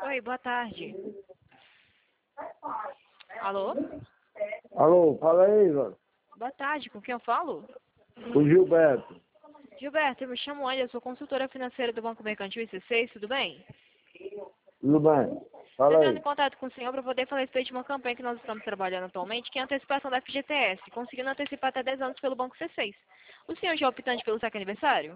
Oi, boa tarde. Alô? Alô, fala aí, velho. Boa tarde, com quem eu falo? O Gilberto. Gilberto, eu me chamo Ana, eu sou consultora financeira do Banco Mercantil IC6, tudo bem? Tudo bem? Estou Fala entrando em aí. contato com o senhor para poder falar a respeito de uma campanha que nós estamos trabalhando atualmente, que é a antecipação da FGTS, conseguindo antecipar até 10 anos pelo Banco C6. O senhor já é optante pelo saque aniversário?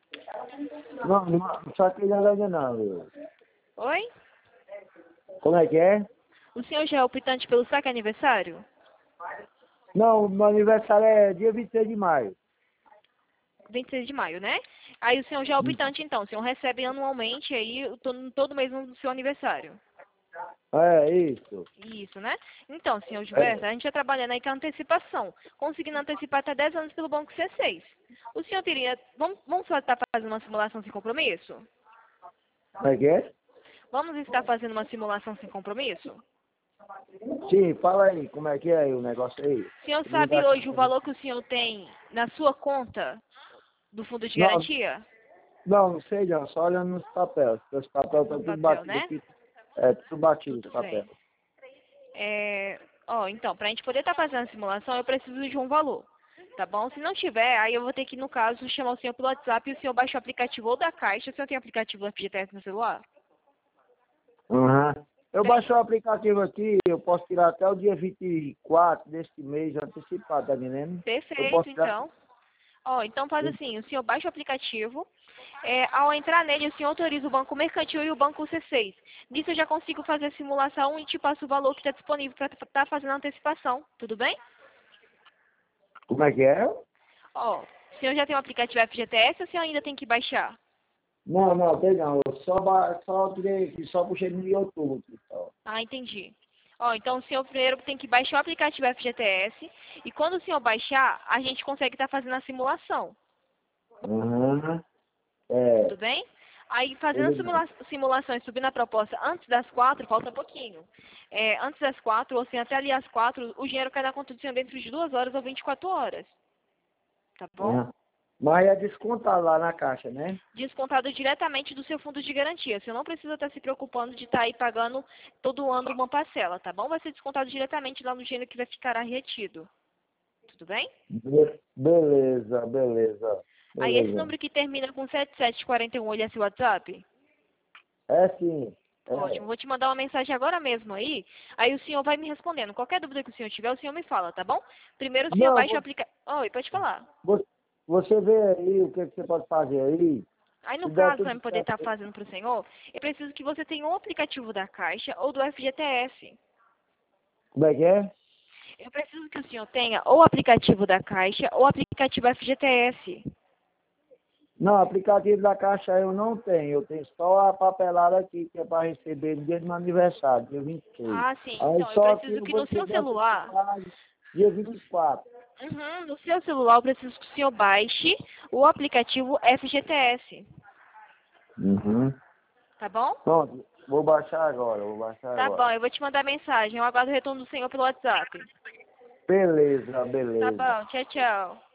Não saquei nada ainda não, viu? Oi? Como é que é? O senhor já é optante pelo saque aniversário? Não, meu aniversário é dia 26 de maio. 26 de maio, né? Aí o senhor já é optante, então. O senhor recebe anualmente aí, todo mês no seu aniversário. É, isso. Isso, né? Então, senhor É. Gilberto, a gente está trabalhando aí com a antecipação, conseguindo antecipar até 10 anos pelo Banco C6. O senhor teria... Vamos só estar fazendo uma simulação sem compromisso? Como é que é? Vamos estar fazendo uma simulação sem compromisso? Sim, fala aí, como é que é aí o negócio aí? O senhor Me sabe dá- hoje o valor que o senhor tem na sua conta do fundo de Não, garantia? não sei não, só olhando nos papéis. Os papéis No estão tudo papel, batido né? aqui. É, tudo batido os Tudo bem. papéis. Então, para a gente poder estar fazendo a simulação, eu preciso de um valor, tá bom? Se não tiver, aí eu vou ter que, no caso, chamar o senhor pelo WhatsApp e o senhor baixa o aplicativo ou da Caixa. O senhor tem aplicativo do FGTS no celular? Uhum. Eu Tem? baixei o aplicativo aqui, eu posso tirar até o dia 24 deste mês antecipado, tá entendendo? Eu Perfeito, posso tirar. então. Então faz assim, o senhor baixa o aplicativo, ao entrar nele, o senhor autoriza o Banco Mercantil e o Banco C6. Nisso eu já consigo fazer a simulação e te passo o valor que está disponível para estar fazendo a antecipação, tudo bem? Como é que é? O senhor já tem o aplicativo FGTS ou o senhor ainda tem que baixar? Não, não, tem não. Eu só tirei aqui, só puxei no YouTube. Só. Ah, entendi. Então o senhor primeiro tem que baixar o aplicativo FGTS e quando o senhor baixar, a gente consegue estar fazendo a simulação, Uhum. É, tudo bem? Aí fazendo a tudo bem. simulação e subindo a proposta antes das 4, falta pouquinho. Antes das 4, ou assim, até ali às 4, o dinheiro cai na conta do senhor dentro de 2 horas ou 24 horas, tá bom? Uhum. Mas é descontado lá na caixa, né? Descontado diretamente do seu fundo de garantia. Você não precisa estar se preocupando de estar aí pagando todo ano uma parcela, tá bom? Vai ser descontado diretamente lá no dinheiro que vai ficar retido. Tudo bem? Beleza, beleza, Aí esse beleza. número que termina com 7741, ele é seu WhatsApp? É sim, Ótimo, é. vou te mandar uma mensagem agora mesmo aí. Aí o senhor vai me respondendo. Qualquer dúvida que o senhor tiver, o senhor me fala, tá bom? Primeiro o senhor Não, baixa o aplicativo. Oi, pode falar. você vê aí o que você pode fazer aí. Aí no Se der caso, para tudo eu poder estar certo. fazendo para o senhor, eu preciso que você tenha um aplicativo da Caixa ou do FGTS. Como é que é? Eu preciso que o senhor tenha ou o aplicativo da Caixa ou o aplicativo FGTS. Não, aplicativo da Caixa eu não tenho. Eu tenho só a papelada aqui, que é para receber no dia do meu aniversário, dia 26. Ah, sim. Aí Então, eu só que preciso eu que vou no seu receber celular, antecipado dia 24. no seu celular, eu preciso que o senhor baixe o aplicativo FGTS. Uhum. Tá bom? Pronto, vou baixar agora, vou baixar Tá bom, agora. eu vou te mandar mensagem. Eu aguardo o retorno do senhor pelo WhatsApp. Beleza, Tá beleza. bom, tchau, tchau.